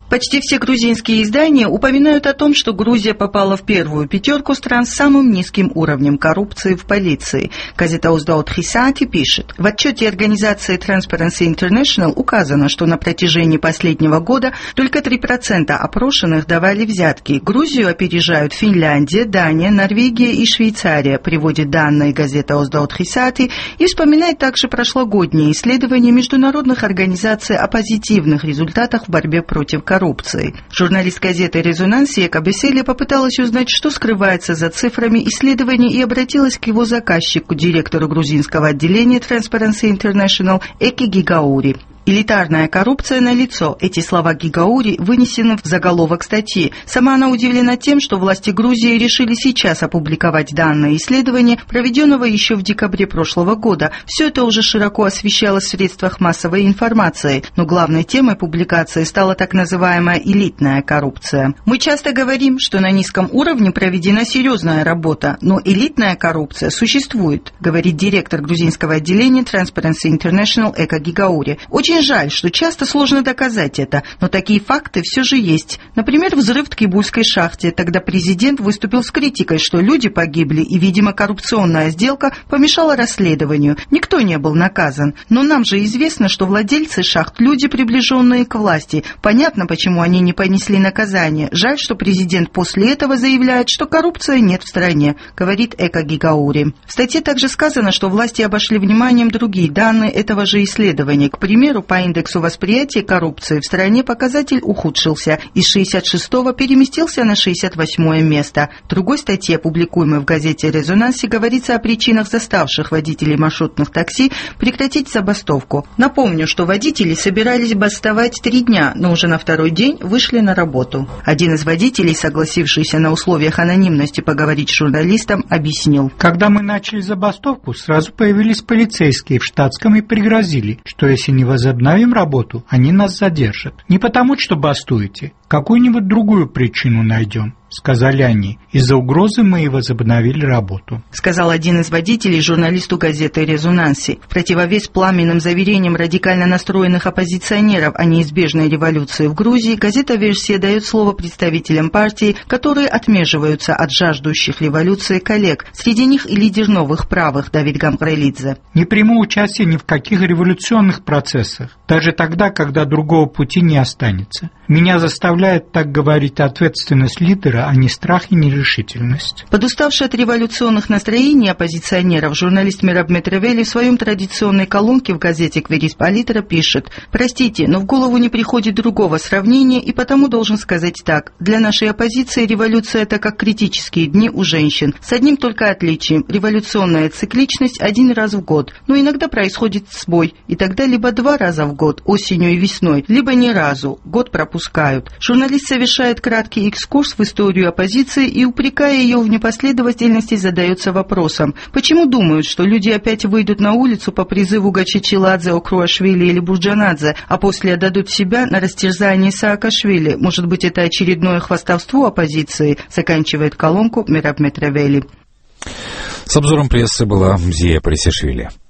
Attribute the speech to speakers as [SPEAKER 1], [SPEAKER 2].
[SPEAKER 1] Почти все грузинские издания упоминают о том, что Грузия попала в первую пятерку стран с самым низким уровнем коррупции в полиции. Газета «Уздаут Хисати» пишет: в отчете организации Transparency International указано, что на протяжении последнего года только 3% опрошенных давали взятки. Грузию опережают Финляндия, Дания, Норвегия и Швейцария, приводит данные газета «Уздаут Хисати» и вспоминает также прошлогодние исследования международных организаций о позитивных результатах в борьбе против коррупции. Журналист газеты «Резонанс» Ека Беселия попыталась узнать, что скрывается за цифрами исследования, и обратилась к его заказчику, директору грузинского отделения Transparency International Эки Гигаури. «Элитарная коррупция налицо». Эти слова Гигаури вынесены в заголовок статьи. Сама она удивлена тем, что власти Грузии решили сейчас опубликовать данные исследования, проведенного еще в декабре прошлого года. Все это уже широко освещалось в средствах массовой информации, но главной темой публикации стала так называемая элитная коррупция. «Мы часто говорим, что на низком уровне проведена серьезная работа, но элитная коррупция существует», говорит директор грузинского отделения Transparency International Эка Гигаури. «Очень жаль, что часто сложно доказать это, но такие факты все же есть. Например, взрыв в Ткибульской шахте. Тогда президент выступил с критикой, что люди погибли, и, видимо, коррупционная сделка помешала расследованию. Никто не был наказан. Но нам же известно, что владельцы шахт – люди, приближенные к власти. Понятно, почему они не понесли наказание. Жаль, что президент после этого заявляет, что коррупции нет в стране», говорит Эка Гигаури. В статье также сказано, что власти обошли вниманием другие данные этого же исследования. К примеру, по индексу восприятия коррупции в стране показатель ухудшился, из 66-го переместился на 68-е место. В другой статье, публикуемой в газете «Резонансе», говорится о причинах, заставших водителей маршрутных такси прекратить забастовку. Напомню, что водители собирались бастовать 3 дня, но уже на второй день вышли на работу. Один из водителей, согласившийся на условиях анонимности поговорить с журналистом, объяснил:
[SPEAKER 2] «Когда мы начали забастовку, сразу появились полицейские в штатском и пригрозили, что если не возобновим работу, они нас задержат. Не потому, что бастуете, какую-нибудь другую причину найдем», сказали они. «Из-за угрозы мы и возобновили работу»,
[SPEAKER 1] сказал один из водителей журналисту газеты «Резонанси». В противовес пламенным заверениям радикально настроенных оппозиционеров о неизбежной революции в Грузии, газета «Версия» дает слово представителям партии, которые отмеживаются от жаждущих революции коллег. Среди них и лидер новых правых Давид Гамбрелидзе.
[SPEAKER 2] «Не приму участия ни в каких революционных процессах, даже тогда, когда другого пути не останется. Меня заставляет так говорить ответственность лидера, а не страх и нерешительность».
[SPEAKER 1] Подуставший от революционных настроений оппозиционеров, журналист Мераб Метревели в своем традиционной колонке в газете «Кверис Политера» пишет: «Простите, но в голову не приходит другого сравнения, и потому должен сказать так. Для нашей оппозиции революция – это как критические дни у женщин. С одним только отличием – революционная цикличность 1 раз в год. Но иногда происходит сбой, и тогда либо 2 раза в год, осенью и весной, либо ни разу, год пропускают». Журналист совершает краткий экскурс в историю оппозиции и, упрекая ее в непоследовательности, задается вопросом: почему думают, что люди опять выйдут на улицу по призыву Гачичиладзе, Окруашвили или Бурджанадзе, а после отдадут себя на растерзание Саакашвили? Может быть, это очередное хвастовство оппозиции, заканчивает колонку Мераб Метревели.
[SPEAKER 3] С обзором прессы была Мзия Парисишвили.